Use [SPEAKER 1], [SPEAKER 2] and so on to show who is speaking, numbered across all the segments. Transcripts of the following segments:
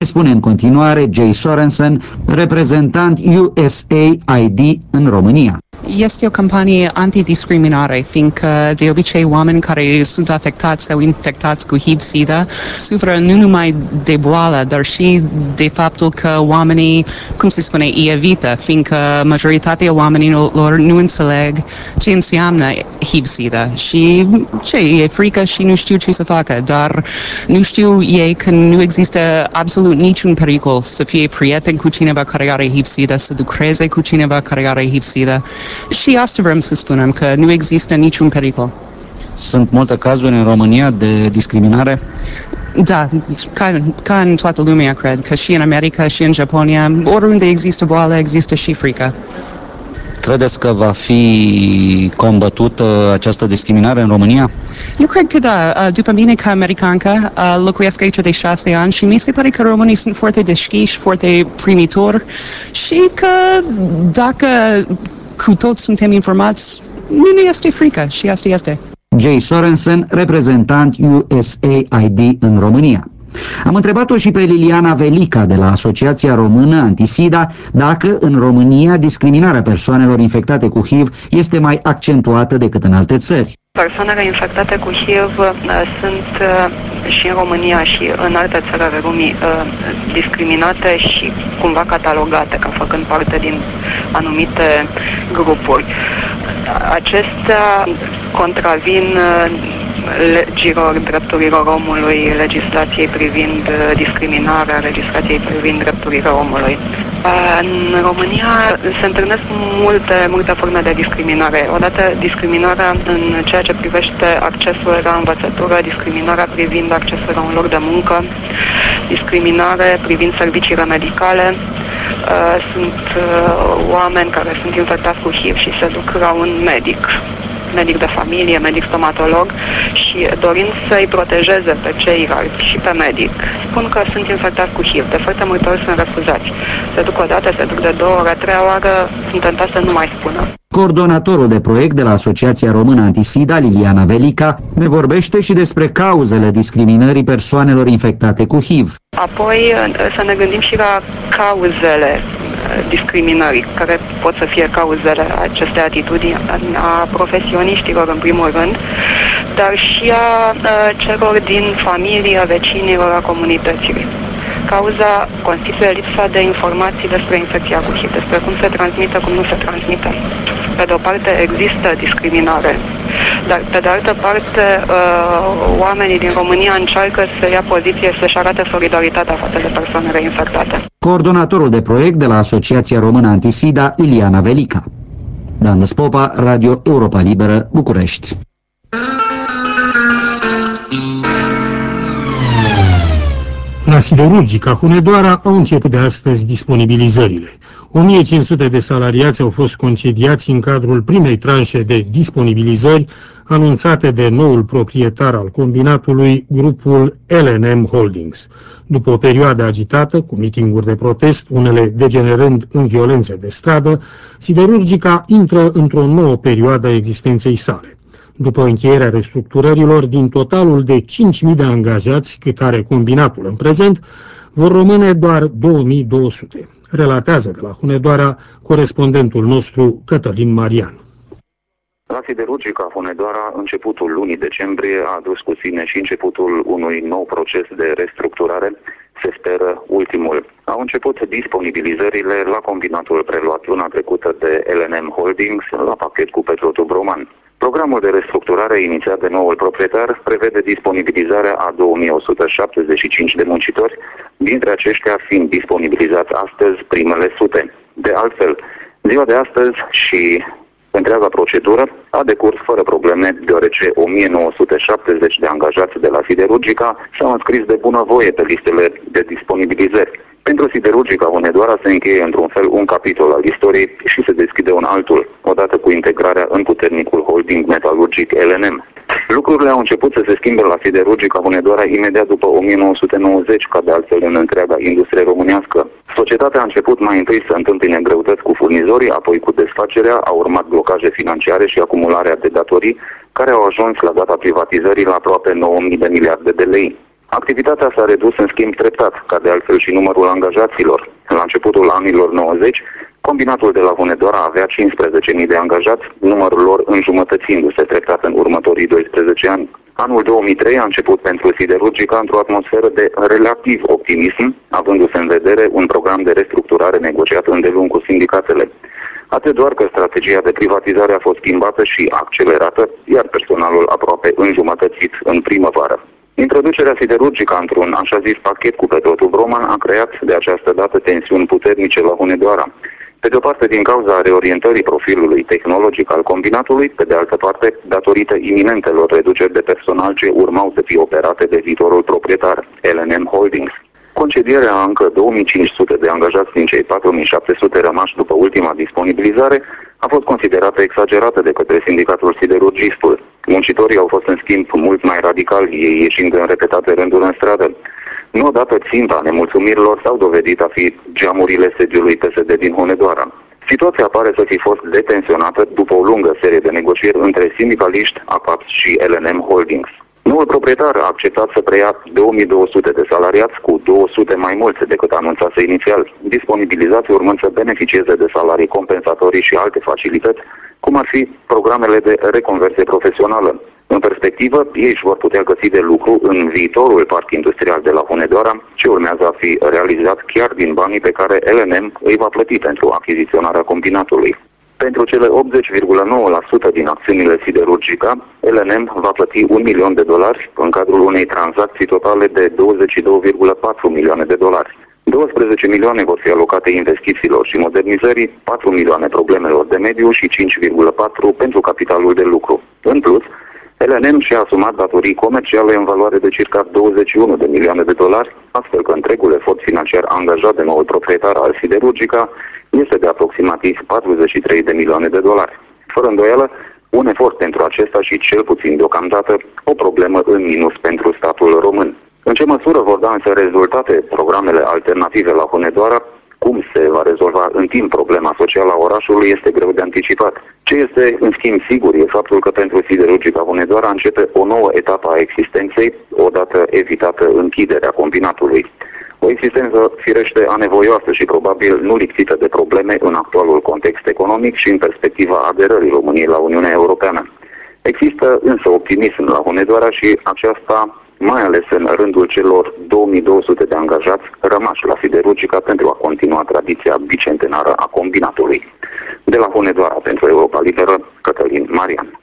[SPEAKER 1] Spune în continuare Jay Sorensen, reprezentant USAID în România.
[SPEAKER 2] Este o campanie antidiscriminare, fiindcă de obicei oameni care sunt afectați sau infectați cu HIV-SIDA suferă nu numai de boală, dar și de faptul că oamenii, cum se spune, îi evită, fiindcă majoritatea oamenilor nu înțeleg ce înseamnă HIV-SIDA și ce e frică și nu știu ce să facă, dar nu știu ei că nu există absolut niciun pericol să fie prieten cu cineva care are HIV-SIDA, să lucreze cu cineva care are HIV-SIDA. Și asta vrem să spunem, că nu există niciun pericol.
[SPEAKER 1] Sunt multe cazuri în România de discriminare?
[SPEAKER 2] Da, ca în toată lumea, cred, că și în America și în Japonia, oriunde există boală, există și frică.
[SPEAKER 1] Credeți că va fi combătută această discriminare în România?
[SPEAKER 2] Eu cred că da. După mine, ca americancă, locuiesc aici de 6 ani și mi se pare că românii sunt foarte deschiși, foarte primitori și că dacă cu toți suntem informați, nu ne este frică și asta este.
[SPEAKER 1] Jay Sorensen, reprezentant USAID în România. Am întrebat-o și pe Liliana Velica de la Asociația Română Antisida dacă în România discriminarea persoanelor infectate cu HIV este mai accentuată decât în alte țări.
[SPEAKER 3] Persoanele infectate cu HIV sunt și în România și în alte țări ale lumii discriminate și cumva catalogate ca făcând parte din anumite grupuri. Acestea contravin legilor drepturilor omului, legislației privind discriminarea, legislației privind drepturile omului. În România se întâlnesc multe forme de discriminare. Odată discriminarea în ceea ce privește accesul la învățătură, discriminarea privind accesul la un loc de muncă, discriminare privind serviciile medicale. Sunt oameni care sunt infectați cu HIV și se duc la un medic de familie, medic stomatolog și dorind să-i protejeze pe ceilalți și pe medic, spun că sunt infectați cu HIV. De foarte multe ori sunt refuzați. Se duc o dată, se duc de 2 ori, a 3-a oară, sunt tentați să nu mai spună.
[SPEAKER 1] Coordonatorul de proiect de la Asociația Română Antisida, Liliana Velica, ne vorbește și despre cauzele discriminării persoanelor infectate cu HIV.
[SPEAKER 3] Apoi să ne gândim și la cauzele discriminării, care pot să fie cauzele acestei atitudini a profesioniștilor în primul rând, dar și a celor din familie, a vecinilor, a comunității. Cauza constituie lipsa de informații despre infecția cu HIV, despre cum se transmite, cum nu se transmite. Pe de o parte există discriminare, dar pe de altă parte oamenii din România încearcă să ia poziție, să-și arate solidaritatea față de persoanele infectate.
[SPEAKER 1] Coordonatorul de proiect de la Asociația Română Antisida, Liliana Velica. Dan Despopa, Radio Europa Liberă, București.
[SPEAKER 4] La siderurgica Hunedoara au început de astăzi disponibilizările. 1500 de salariați au fost concediați în cadrul primei tranșe de disponibilizări anunțate de noul proprietar al combinatului, grupul L&M Holdings. După o perioadă agitată, cu mitinguri de protest, unele degenerând în violențe de stradă, siderurgica intră într-o nouă perioadă a existenței sale. După încheierea restructurărilor, din totalul de 5.000 de angajați cât are combinatul în prezent, vor rămâne doar 2.200. Relatează de la Hunedoara corespondentul nostru Cătălin Marian.
[SPEAKER 5] La siderurgica Hunedoara, începutul lunii decembrie a adus cu sine și începutul unui nou proces de restructurare, se speră ultimul. Au început disponibilizările la combinatul preluat luna trecută de L&M Holdings la pachet cu Petrotub Roman. Programul de restructurare inițiat de noul proprietar prevede disponibilizarea a 2175 de muncitori, dintre aceștia fiind disponibilizați astăzi primele sute. De altfel, ziua de astăzi și întreaga procedură a decurs fără probleme, deoarece 1970 de angajați de la siderurgica s-au înscris de bunăvoie pe listele de disponibilizări. Pentru siderurgica Hunedoara se încheie într-un fel un capitol al istoriei și se deschide un altul, odată cu integrarea în puternicul holding metalurgic L&M. Lucrurile au început să se schimbe la siderurgica Hunedoara imediat după 1990, ca de altfel în întreaga industrie românească. Societatea a început mai întâi să întâmpine greutăți cu furnizorii, apoi cu desfacerea, au urmat blocaje financiare și acumularea de datorii, care au ajuns la data privatizării la aproape 9.000 de miliarde de lei. Activitatea s-a redus în schimb treptat, ca de altfel și numărul angajaților. La începutul anilor 90, combinatul de la Hunedoara avea 15.000 de angajați, numărul lor înjumătățindu-se treptat în următorii 12 ani. Anul 2003 a început pentru siderurgica într-o atmosferă de relativ optimism, avându-se în vedere un program de restructurare negociat îndelung cu sindicatele. Atât doar că strategia de privatizare a fost schimbată și accelerată, iar personalul aproape înjumătățit în primăvară. Introducerea siderurgică într-un așa zis pachet cu Petrotub Roman a creat de această dată tensiuni puternice la Hunedoara. Pe de o parte din cauza reorientării profilului tehnologic al combinatului, pe de altă parte datorită iminentelor reduceri de personal ce urmau să fie operate de viitorul proprietar, LNM Holdings. Concedierea a încă 2500 de angajați din cei 4700 rămași după ultima disponibilizare a fost considerată exagerată de către sindicatul siderurgistul. Muncitorii au fost în schimb mult mai radicali, ei ieșind în repetate rânduri în stradă. Nu odată ținta nemulțumirilor s-au dovedit a fi geamurile sediului PSD din Hunedoara. Situația pare să fi fost detensionată după o lungă serie de negocieri între sindicaliști, APAPS și LNM Holdings. Noul proprietar a acceptat să preia 2200 de salariați cu 200 mai mulți decât anunțase inițial, disponibilizați urmând să beneficieze de salarii compensatorii și alte facilități, cum ar fi programele de reconversie profesională. În perspectivă, ei își vor putea găsi de lucru în viitorul parc industrial de la Hunedoara, ce urmează a fi realizat chiar din banii pe care LNM îi va plăti pentru achiziționarea combinatului. Pentru cele 80,9% din acțiunile siderurgica, LNM va plăti $1 milion în cadrul unei tranzacții totale de $22,4 milioane. 12 milioane vor fi alocate investițiilor și modernizării, 4 milioane problemelor de mediu și 5,4 pentru capitalul de lucru. În plus, LNM și-a asumat datorii comerciale în valoare de circa $21 de milioane, astfel că întregul efort financiar angajat de noul proprietar al siderurgica este de aproximativ $43 de milioane. Fără îndoială, un efort pentru acesta și cel puțin deocamdată o problemă în minus pentru statul român. În ce măsură vor da însă rezultate programele alternative la Hunedoara, cum se va rezolva în timp problema socială a orașului, este greu de anticipat. Ce este, în schimb, sigur e faptul că pentru siderurgica Hunedoara începe o nouă etapă a existenței, odată evitată închiderea combinatului. O existență firește anevoioasă și probabil nu lipsită de probleme în actualul context economic și în perspectiva aderării României la Uniunea Europeană. Există însă optimism la Hunedoara și aceasta mai ales în rândul celor 2200 de angajați rămași la siderurgica pentru a continua tradiția bicentenară a combinatului. De la Hunedoara pentru Europa Liberă, Cătălin Marian.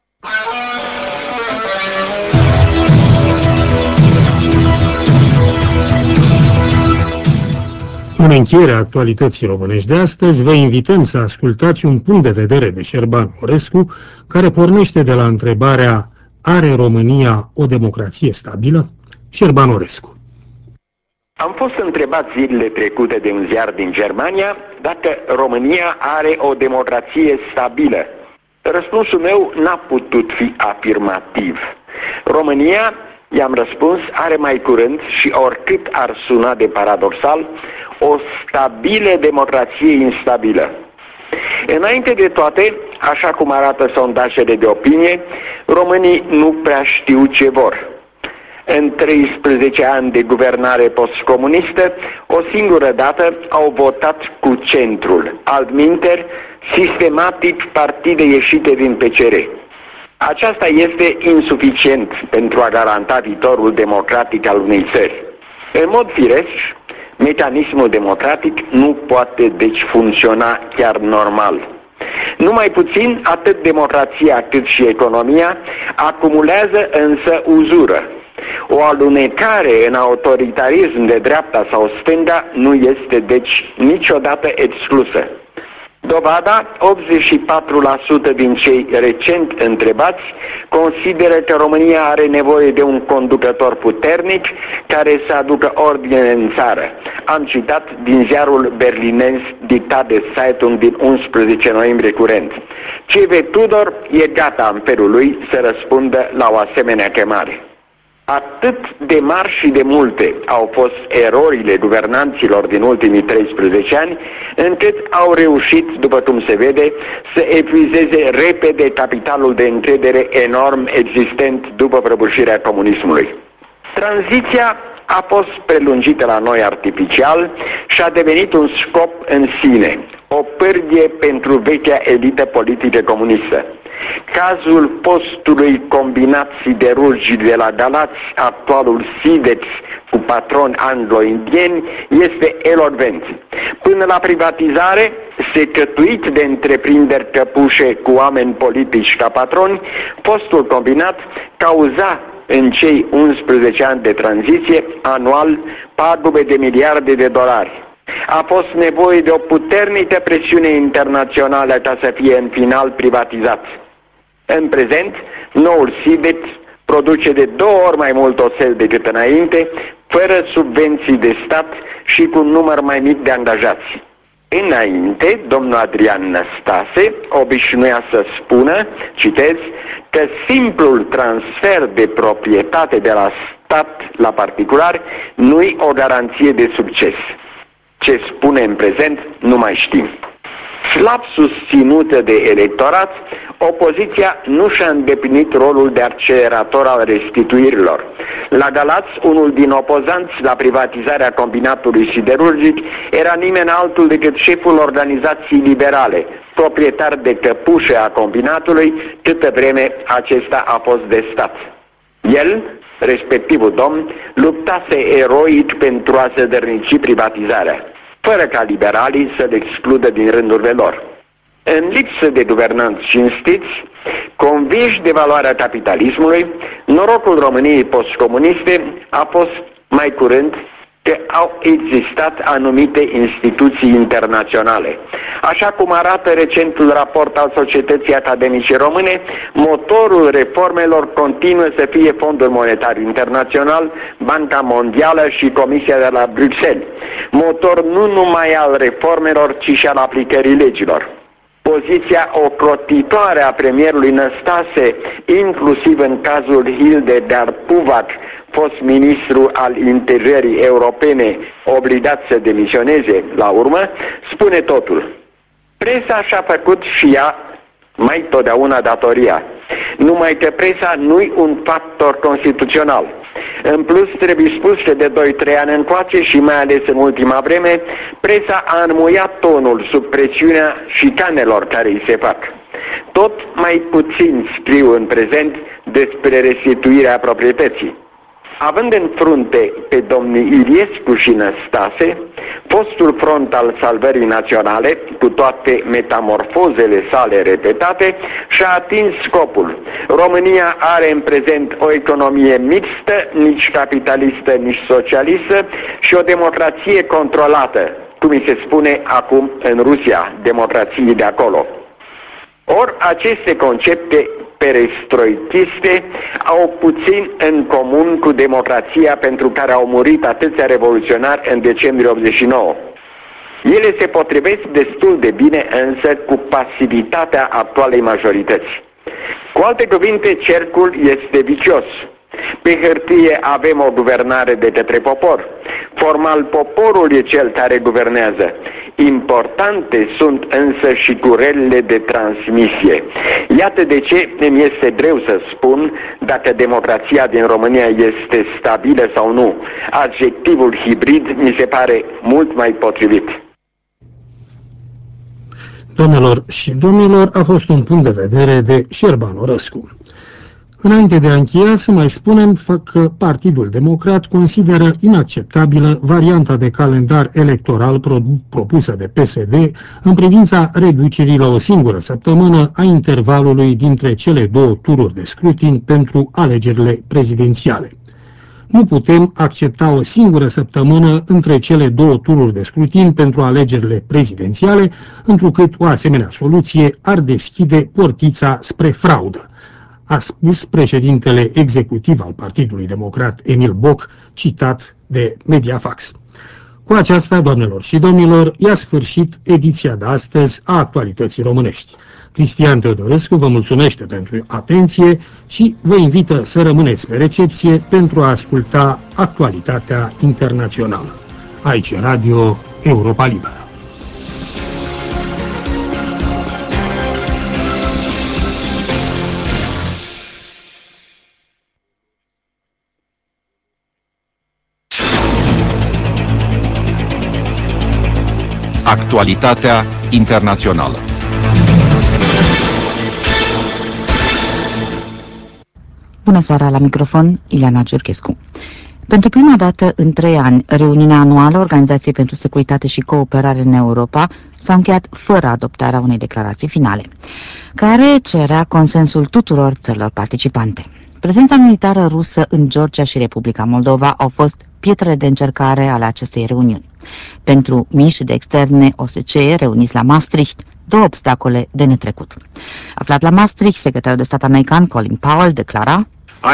[SPEAKER 4] În încheierea actualității românești de astăzi, vă invităm să ascultați un punct de vedere de Șerban Orescu, care pornește de la întrebarea: are România o democrație stabilă? Șerban Orescu.
[SPEAKER 6] Am fost întrebat zilele trecute de un ziar din Germania dacă România are o democrație stabilă. Răspunsul meu n-a putut fi afirmativ. România, i-am răspuns, are mai curând, și oricât ar suna de paradoxal, o stabilă democrație instabilă. Înainte de toate, așa cum arată sondajele de opinie, românii nu prea știu ce vor. În 13 ani de guvernare postcomunistă, o singură dată au votat cu centrul, altminteri, sistematic partide ieșite din PCR. Aceasta este insuficient pentru a garanta viitorul democratic al unei țări. În mod firesc, mecanismul democratic nu poate deci funcționa chiar normal. Numai puțin, atât democrația cât și economia acumulează însă uzură. O alunecare în autoritarism de dreapta sau stânga nu este deci niciodată exclusă. Dovada, 84% din cei recent întrebați consideră că România are nevoie de un conducător puternic care să aducă ordine în țară. Am citat din ziarul berlinez dictat de Zeitung din 11 noiembrie curent. C.V. Tudor e gata în felul lui să răspundă la o asemenea chemare. Atât de mari și de multe au fost erorile guvernanților din ultimii 13 ani, încât au reușit, după cum se vede, să epuizeze repede capitalul de încredere enorm existent după prăbușirea comunismului. Tranziția a fost prelungită la noi artificial și a devenit un scop în sine, o pârghie pentru vechea elită politică comunistă. Cazul postului combinat siderurgic de la Galați, actualul Sidex, cu patroni anglo-indieni, este elocvent. Până la privatizare, secătuit de întreprinderi căpușe cu oameni politici ca patroni, postul combinat cauza în cei 11 ani de tranziție anual pagube de miliarde de dolari. A fost nevoie de o puternică presiune internațională ca să fie în final privatizat. În prezent, noul Sidex produce de 2 ori mai mult oțel decât înainte, fără subvenții de stat și cu un număr mai mic de angajați. Înainte, domnul Adrian Năstase obișnuia să spună, citez, că simplul transfer de proprietate de la stat la particular nu-i o garanție de succes. Ce spune în prezent, nu mai știm. Slab susținută de electorat, opoziția nu și-a îndeplinit rolul de accelerator al restituirilor. La Galați, unul din opozanți la privatizarea combinatului siderurgic era nimeni altul decât șeful organizației liberale, proprietar de căpușă a combinatului, câtă vreme acesta a fost de stat. El, respectivul domn, luptase eroic pentru a se dărnici privatizarea, fără ca liberalii să-l excludă din rândurile lor. În lipsă de guvernanți cinstiți, convinși de valoarea capitalismului, norocul României postcomuniste a fost mai curând că au existat anumite instituții internaționale. Așa cum arată recentul raport al Societății Academice Române, motorul reformelor continuă să fie Fondul Monetar Internațional, Banca Mondială și Comisia de la Bruxelles. Motor nu numai al reformelor, ci și al aplicării legilor. Poziția ocrotitoare a premierului Năstase, inclusiv în cazul Hildegard Puvac, fost ministru al integrării europene, obligat să demisioneze la urmă, spune totul. Presa și-a făcut și ea mai totdeauna datoria. Numai că presa nu-i un factor constituțional. În plus, trebuie spus că de 2-3 ani încoace și mai ales în ultima vreme, presa a înmuiat tonul sub presiunea șicanelor care îi se fac. Tot mai puțin scriu în prezent despre restituirea proprietății. Având în frunte pe domnii Iliescu și Năstase, fostul front al salvării naționale, cu toate metamorfozele sale repetate, și-a atins scopul. România are în prezent o economie mixtă, nici capitalistă, nici socialistă, și o democrație controlată, cum îi se spune acum în Rusia, democrației de acolo. Ori aceste concepte perestroitiste au puțin în comun cu democrația pentru care au murit atâția revoluționari în decembrie 89. Ele se potrivesc destul de bine însă cu pasivitatea actualei majorități. Cu alte cuvinte, cercul este vicios. Pe hârtie avem o guvernare de către popor. Formal, poporul e cel care guvernează. Importante sunt însă și curelele de transmisie. Iată de ce îmi este greu să spun dacă democrația din România este stabilă sau nu. Adjectivul hibrid mi se pare mult mai potrivit.
[SPEAKER 4] Doamnelor și domnilor, a fost un punct de vedere de Șerban Orăscu. Înainte de a încheia, să mai spunem că Partidul Democrat consideră inacceptabilă varianta de calendar electoral propusă de PSD în privința reducerii la o singură săptămână a intervalului dintre cele 2 tururi de scrutin pentru alegerile prezidențiale. Nu putem accepta o singură săptămână între cele 2 tururi de scrutin pentru alegerile prezidențiale, întrucât o asemenea soluție ar deschide portița spre fraudă, a spus președintele executiv al Partidului Democrat, Emil Boc, citat de Mediafax. Cu aceasta, doamnelor și domnilor, i-a sfârșit ediția de astăzi a Actualității Românești. Cristian Teodorescu vă mulțumește pentru atenție și vă invită să rămâneți pe recepție pentru a asculta actualitatea internațională. Aici Radio Europa Liberă.
[SPEAKER 7] actualitatea internațională.
[SPEAKER 8] Bună seara, la microfon Ileana Giurchescu. Pentru prima dată în 3 ani, reuniunea anuală Organizației pentru Securitate și Cooperare în Europa s-a încheiat fără adoptarea unei declarații finale, care cerea consensul tuturor țărilor participante. Prezența militară rusă în Georgia și Republica Moldova au fost pietrele de încercare ale acestei reuniuni. Pentru miniștrii de externe OSCE reuniți la Maastricht, 2 obstacole de netrecut. Aflat la Maastricht, secretarul de stat american Colin Powell declara: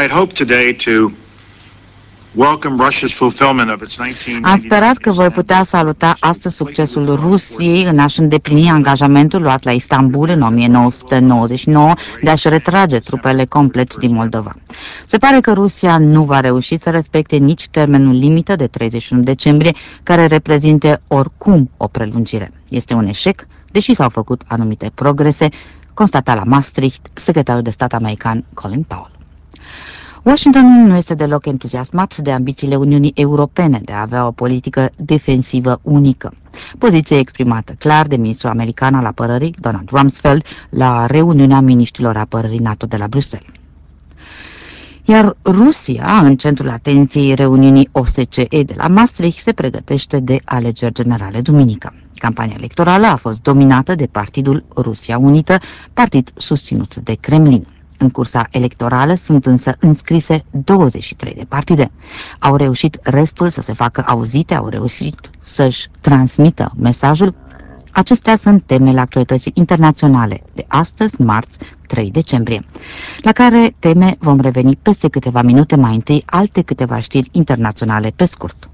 [SPEAKER 8] Am sperat că voi putea saluta astăzi succesul Rusiei în a-și îndeplini angajamentul luat la Istanbul în 1999 de a-și retrage trupele complet din Moldova. Se pare că Rusia nu va reuși să respecte nici termenul limită de 31 decembrie, care reprezintă oricum o prelungire. Este un eșec, deși s-au făcut anumite progrese, constata la Maastricht secretarul de stat american Colin Powell. Washingtonul nu este deloc entuziasmat de ambițiile Uniunii Europene de a avea o politică defensivă unică. Poziție exprimată clar de ministrul american al apărării, Donald Rumsfeld, la reuniunea miniștrilor apărării NATO de la Bruxelles. Iar Rusia, în centrul atenției reuniunii OSCE de la Maastricht, se pregătește de alegeri generale duminică. Campania electorală a fost dominată de Partidul Rusia Unită, partid susținut de Kremlin. În cursa electorală sunt însă înscrise 23 de partide. Au reușit restul să se facă auzite, au reușit să-și transmită mesajul. Acestea sunt temele actualității internaționale de astăzi, marți, 3 decembrie, la care teme vom reveni peste câteva minute, mai întâi alte câteva știri internaționale pe scurt.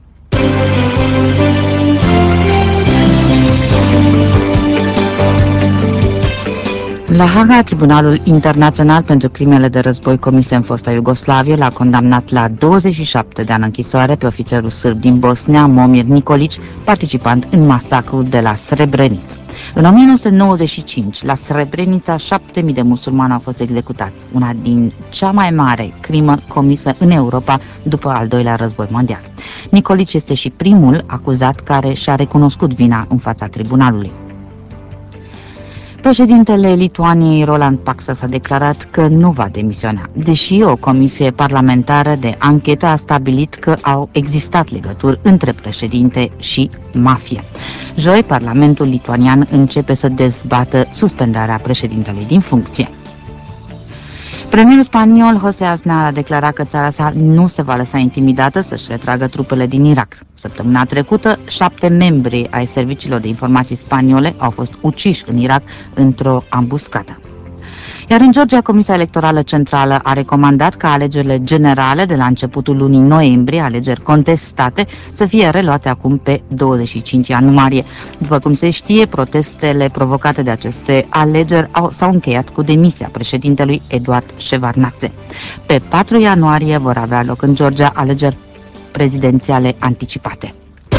[SPEAKER 8] La Haga, Tribunalul Internațional pentru Crimele de Război comise în fosta Iugoslavie l-a condamnat la 27 de ani închisoare pe ofițerul sârb din Bosnia, Momir Nikolić, participant în masacrul de la Srebrenica. În 1995, la Srebrenica, 7.000 de musulmani au fost executați, una din cea mai mare crimă comisă în Europa după al doilea război mondial. Nikolić este și primul acuzat care și-a recunoscut vina în fața tribunalului. Președintele Lituaniei, Roland Paksas, a declarat că nu va demisiona, deși o comisie parlamentară de anchetă a stabilit că au existat legături între președinte și mafie. Joi, Parlamentul lituanian începe să dezbată suspendarea președintelui din funcție. Premierul spaniol José Aznar a declarat că țara sa nu se va lăsa intimidată să-și retragă trupele din Irak. Săptămâna trecută, 7 membri ai serviciilor de informații spaniole au fost uciși în Irak într-o ambuscadă. Iar în Georgia, Comisia Electorală Centrală a recomandat ca alegerile generale de la începutul lunii noiembrie, alegeri contestate, să fie reluate acum pe 25 ianuarie. După cum se știe, protestele provocate de aceste alegeri s-au încheiat cu demisia președintelui Eduard Shevardnadze. Pe 4 ianuarie vor avea loc în Georgia alegeri prezidențiale anticipate.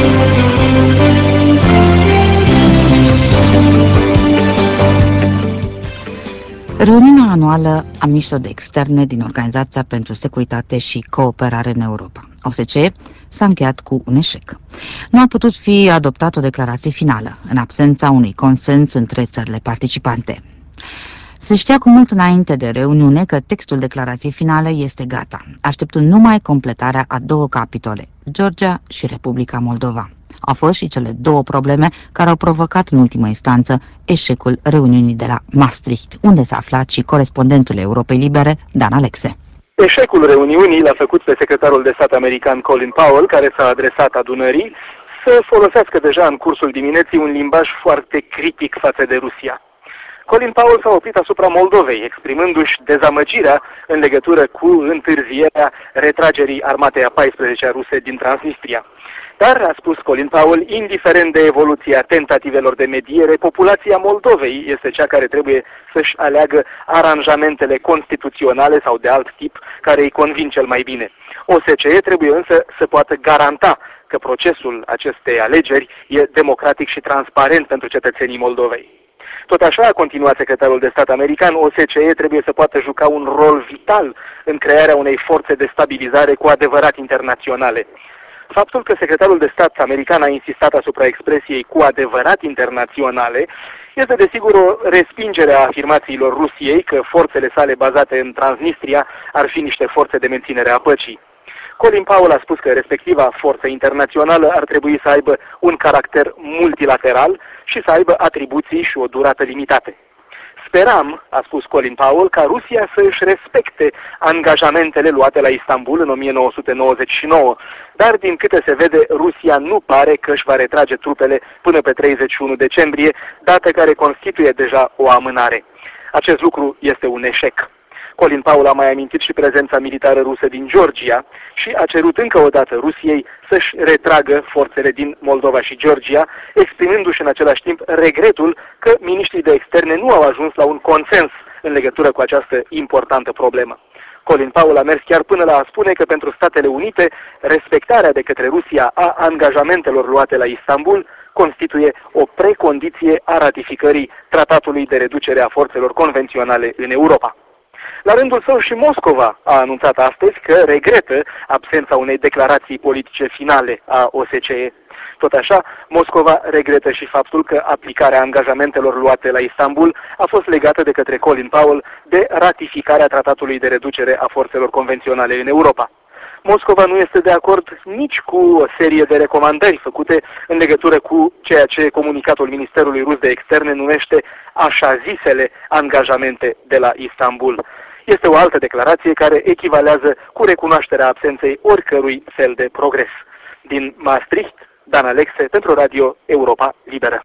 [SPEAKER 8] Reuniunea anuală a miniștrilor de externe din Organizația pentru Securitate și Cooperare în Europa, OSCE, s-a încheiat cu un eșec. Nu a putut fi adoptată o declarație finală, în absența unui consens între țările participante. Se știa cu mult înainte de reuniune că textul declarației finale este gata, așteptând numai completarea a 2 capitole, Georgia și Republica Moldova. Au fost și cele 2 probleme care au provocat în ultimă instanță eșecul reuniunii de la Maastricht, unde s-a aflat și corespondentul Europei Libere, Dan Alexe.
[SPEAKER 9] Eșecul reuniunii l-a făcut pe secretarul de stat american Colin Powell, care s-a adresat adunării, să folosească deja în cursul dimineții un limbaj foarte critic față de Rusia. Colin Powell s-a oprit asupra Moldovei, exprimându-și dezamăgirea în legătură cu întârzierea retragerii armatei a 14-a ruse din Transnistria. Dar, a spus Colin Powell, indiferent de evoluția tentativelor de mediere, populația Moldovei este cea care trebuie să-și aleagă aranjamentele constituționale sau de alt tip care îi convin cel mai bine. OSCE trebuie însă să poată garanta că procesul acestei alegeri e democratic și transparent pentru cetățenii Moldovei. Tot așa, a continuat secretarul de stat american, OSCE trebuie să poată juca un rol vital în crearea unei forțe de stabilizare cu adevărat internaționale. Faptul că secretarul de stat american a insistat asupra expresiei cu adevărat internaționale este desigur o respingere a afirmațiilor Rusiei că forțele sale bazate în Transnistria ar fi niște forțe de menținere a păcii. Colin Powell a spus că respectiva forță internațională ar trebui să aibă un caracter multilateral și să aibă atribuții și o durată limitate. Speram, a spus Colin Powell, ca Rusia să își respecte angajamentele luate la Istanbul în 1999, dar din câte se vede, Rusia nu pare că își va retrage trupele până pe 31 decembrie, dată care constituie deja o amânare. Acest lucru este un eșec. Colin Powell a mai amintit și prezența militară rusă din Georgia și a cerut încă o dată Rusiei să-și retragă forțele din Moldova și Georgia, exprimându-și în același timp regretul că miniștrii de externe nu au ajuns la un consens în legătură cu această importantă problemă. Colin Powell a mers chiar până la a spune că pentru Statele Unite respectarea de către Rusia a angajamentelor luate la Istanbul constituie o precondiție a ratificării Tratatului de reducere a forțelor convenționale în Europa. La rândul său și Moscova a anunțat astăzi că regretă absența unei declarații politice finale a OSCE. Tot așa, Moscova regretă și faptul că aplicarea angajamentelor luate la Istanbul a fost legată de către Colin Powell de ratificarea Tratatului de reducere a forțelor convenționale în Europa. Moscova nu este de acord nici cu o serie de recomandări făcute în legătură cu ceea ce comunicatul Ministerului Rus de Externe numește așa zisele angajamente de la Istanbul. Este o altă declarație care echivalează cu recunoașterea absenței oricărui fel de progres. Din Maastricht, Dan Alexe, pentru Radio Europa Liberă.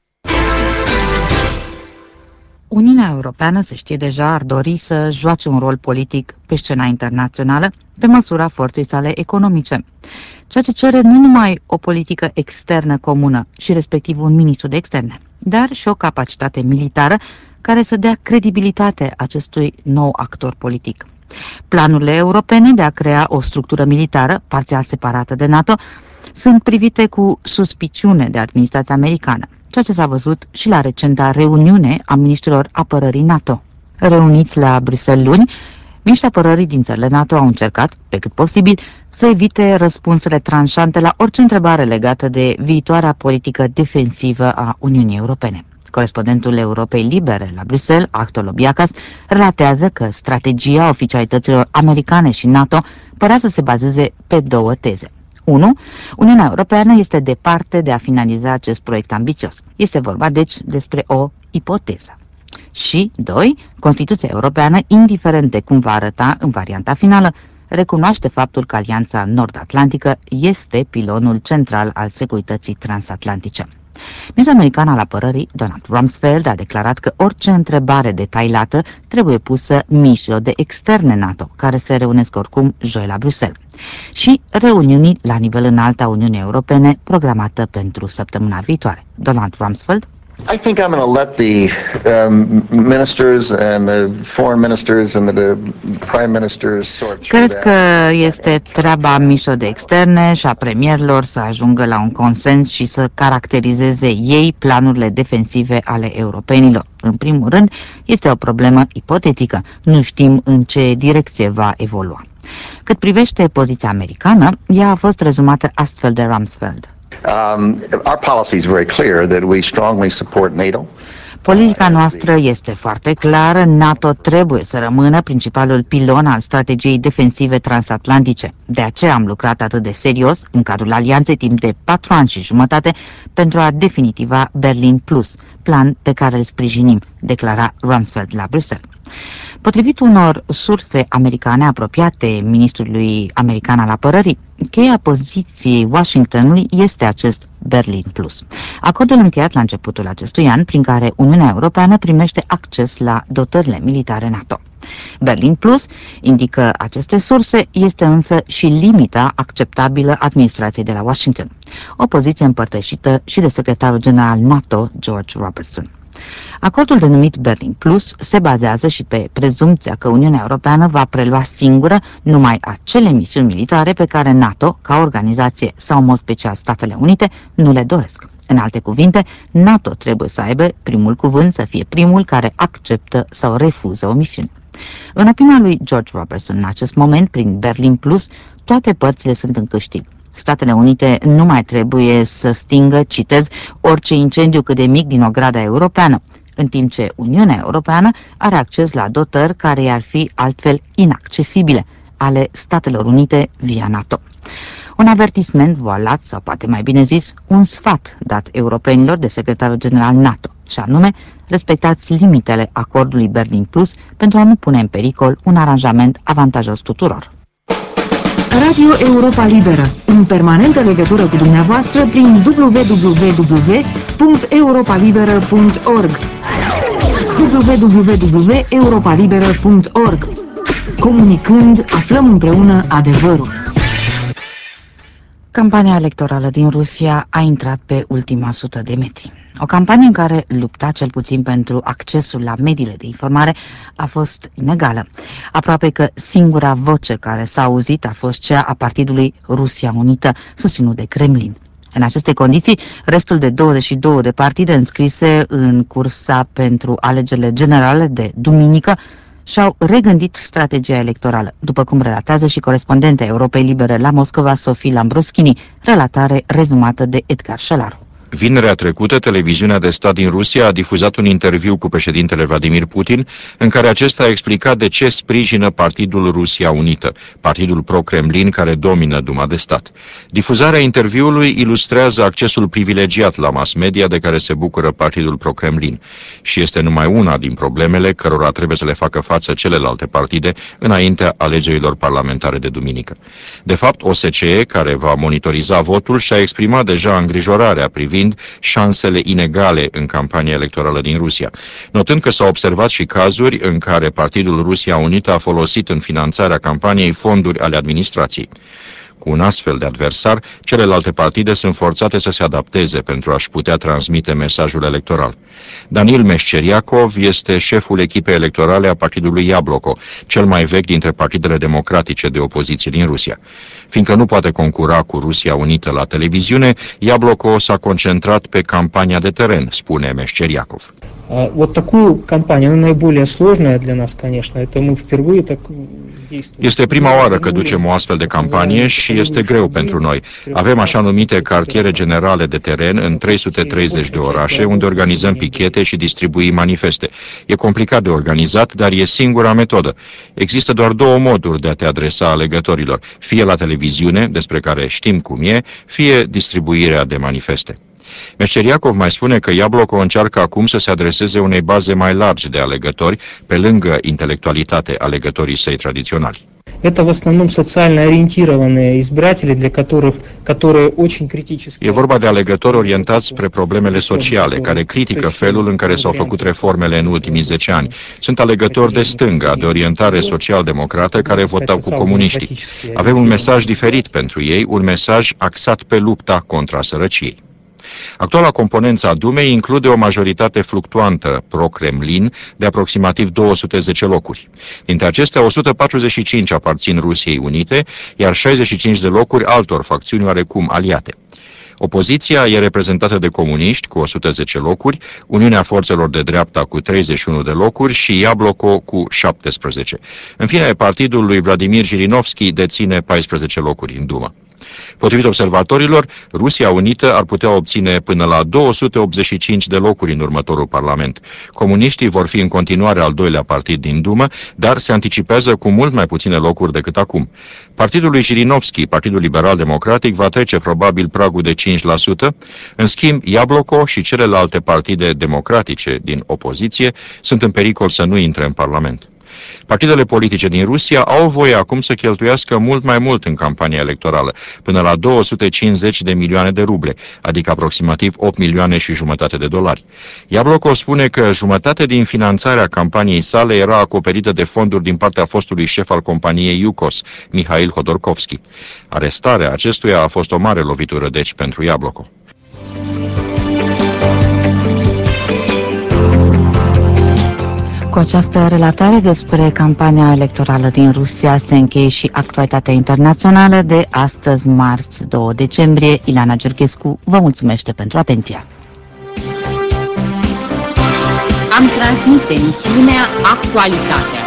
[SPEAKER 8] Uniunea Europeană, se știe deja, ar dori să joace un rol politic pe scena internațională pe măsura forței sale economice, ceea ce cere nu numai o politică externă comună și respectiv un ministru de externe, dar și o capacitate militară care să dea credibilitate acestui nou actor politic. Planurile europene de a crea o structură militară parțial separată de NATO sunt privite cu suspiciune de administrația americană, ceea ce s-a văzut și la recenta reuniune a miniștrilor apărării NATO. Reuniți la Bruxelles luni, miniștrii apărării din țările NATO au încercat, pe cât posibil, să evite răspunsurile tranșante la orice întrebare legată de viitoarea politică defensivă a Uniunii Europene. Corespondentul Europei Libere la Bruxelles, Actor Lobiacas, relatează că strategia oficialităților americane și NATO părea să se bazeze pe două teze. 1. Uniunea Europeană este departe de a finaliza acest proiect ambițios. Este vorba, deci, despre o ipoteză. Și 2. Constituția Europeană, indiferent de cum va arăta în varianta finală, recunoaște faptul că Alianța Nord-Atlantică este pilonul central al securității transatlantice. Ministrul american al apărării, Donald Rumsfeld, a declarat că orice întrebare detailată trebuie pusă miniștrilor de externe NATO, care se reunesc oricum joi la Bruxelles, și reuniunii la nivel înalt a Uniunii Europene programată pentru săptămâna viitoare. Donald Rumsfeld:
[SPEAKER 10] I think I'm going to let the ministers and the foreign ministers and the prime ministers sort through that.
[SPEAKER 8] Cred că este treaba miniștrilor de externe și a premierilor să ajungă la un consens și să caracterizeze ei planurile defensive ale europenilor. În primul rând, este o problemă ipotetică. Nu știm în ce direcție va evolua. Cât privește poziția americană, ea a fost rezumată astfel de Rumsfeld.
[SPEAKER 10] Our policy is very clear that we strongly support NATO.
[SPEAKER 8] Politica noastră este foarte clară. NATO trebuie să rămână principalul pilon al strategiei defensive transatlantice. De aceea am lucrat atât de serios în cadrul alianței timp de 4 ani și jumătate pentru a definitiva Berlin Plus, plan pe care îl sprijinim, declara Rumsfeld la Bruxelles. Potrivit unor surse americane apropiate ministrului american al apărării, cheia poziției Washingtonului este acest Berlin Plus. Acordul încheiat la începutul acestui an, prin care Uniunea Europeană primește acces la dotările militare NATO. Berlin Plus, indică aceste surse, este însă și limita acceptabilă administrației de la Washington, o poziție împărtășită și de secretarul general NATO, George Robertson. Acordul denumit Berlin Plus se bazează și pe prezumția că Uniunea Europeană va prelua singură numai acele misiuni militare pe care NATO, ca organizație sau în mod special Statele Unite, nu le doresc. În alte cuvinte, NATO trebuie să aibă primul cuvânt, să fie primul care acceptă sau refuză o misiune. În opinia lui George Robertson, în acest moment, prin Berlin Plus, toate părțile sunt în câștig. Statele Unite nu mai trebuie să stingă, citez, orice incendiu cât de mic din ograda europeană, în timp ce Uniunea Europeană are acces la dotări care i-ar fi altfel inaccesibile, ale Statelor Unite via NATO. Un avertisment voalat, sau poate mai bine zis, un sfat dat europenilor de secretarul general NATO, și anume, respectați limitele acordului Berlin Plus pentru a nu pune în pericol un aranjament avantajos tuturor.
[SPEAKER 11] Radio Europa Liberă, în permanentă legătură cu dumneavoastră prin www.europalibera.org www.europalibera.org. Comunicând, aflăm împreună adevărul.
[SPEAKER 8] Campania electorală din Rusia a intrat pe ultima 100 de metri. O campanie în care lupta cel puțin pentru accesul la mediile de informare a fost inegală. Aproape că singura voce care s-a auzit a fost cea a partidului Rusia Unită, susținut de Kremlin. În aceste condiții, restul de 22 de partide înscrise în cursa pentru alegerile generale de duminică și-au regândit strategia electorală, după cum relatează și corespondenta Europei Libere la Moscova, Sofie Lambroschini, relatare rezumată de Edgar Șelaru.
[SPEAKER 7] Vinerea trecută, televiziunea de stat din Rusia a difuzat un interviu cu președintele Vladimir Putin, în care acesta a explicat de ce sprijină Partidul Rusia Unită, partidul pro-Kremlin care domină Duma de stat. Difuzarea interviului ilustrează accesul privilegiat la mass media de care se bucură partidul pro-Kremlin și este numai una din problemele cărora trebuie să le facă față celelalte partide înaintea alegerilor parlamentare de duminică. De fapt, OSCE, care va monitoriza votul, și-a exprimat deja îngrijorarea privind șansele inegale în campania electorală din Rusia, notând că s-au observat și cazuri în care Partidul Rusia Unită a folosit în finanțarea campaniei fonduri ale administrației. Cu un astfel de adversar, celelalte partide sunt forțate să se adapteze pentru a-și putea transmite mesajul electoral. Danil Meșceriakov este șeful echipei electorale a partidului Iabloko, cel mai vechi dintre partidele democratice de opoziție din Rusia. Fiindcă nu poate concura cu Rusia Unită la televiziune, Iabloko s-a concentrat pe campania de teren, spune Meșceriakov.
[SPEAKER 12] Вот такую кампанию, она наиболее сложная для нас, конечно. Это мы впервые так действуем.
[SPEAKER 7] Este prima oară că ducem o astfel de campanie și este greu pentru noi. Avem așa numite cartiere generale de teren în 330 de orașe, unde organizăm pichete și distribuim manifeste. E complicat de organizat, dar e singura metodă. Există doar două moduri de a te adresa alegătorilor, fie la televiziune, despre care știm cum e, fie distribuirea de manifeste. Meșceriakov mai spune că Iabloko încearcă acum să se adreseze unei baze mai largi de alegători, pe lângă intelectualitate alegătorii săi tradiționali.
[SPEAKER 12] Это в основном социально ориентированные избиратели, для которые очень критически.
[SPEAKER 7] E vorba de alegători orientați spre problemele sociale, care critică felul în care s-au făcut reformele în ultimii 10 ani. Sunt alegători de stânga, de orientare social-democrată, care votau cu comuniștii. Avem un mesaj diferit pentru ei, un mesaj axat pe lupta contra sărăciei. Actuala componență a Dumei include o majoritate fluctuantă pro-Kremlin de aproximativ 210 locuri. Dintre acestea, 145 aparțin Rusiei Unite, iar 65 de locuri altor facțiuni oarecum aliate. Opoziția e reprezentată de comuniști cu 110 locuri, Uniunea Forțelor de Dreapta cu 31 de locuri și Iabloko cu 17. În fine, partidul lui Vladimir Jirinovski deține 14 locuri în Dumă. Potrivit observatorilor, Rusia Unită ar putea obține până la 285 de locuri în următorul parlament. Comuniștii vor fi în continuare al doilea partid din Dumă, dar se anticipează cu mult mai puține locuri decât acum. Partidul lui Jirinovski, Partidul Liberal Democratic, va trece probabil pragul de 5%, în schimb Iabloko și celelalte partide democratice din opoziție sunt în pericol să nu intre în parlament. Partidele politice din Rusia au voie acum să cheltuiască mult mai mult în campania electorală, până la 250 de milioane de ruble, adică aproximativ 8 milioane și jumătate de dolari. Iabloko spune că jumătate din finanțarea campaniei sale era acoperită de fonduri din partea fostului șef al companiei Yukos, Mihail Hodorkovski. Arestarea acestuia a fost o mare lovitură, deci, pentru Iabloko.
[SPEAKER 8] Cu această relatare despre campania electorală din Rusia se încheie și actualitatea internațională de astăzi, marți 2 decembrie. Ileana Giurghescu vă mulțumește pentru atenție.
[SPEAKER 13] Am transmis emisiunea Actualitatea.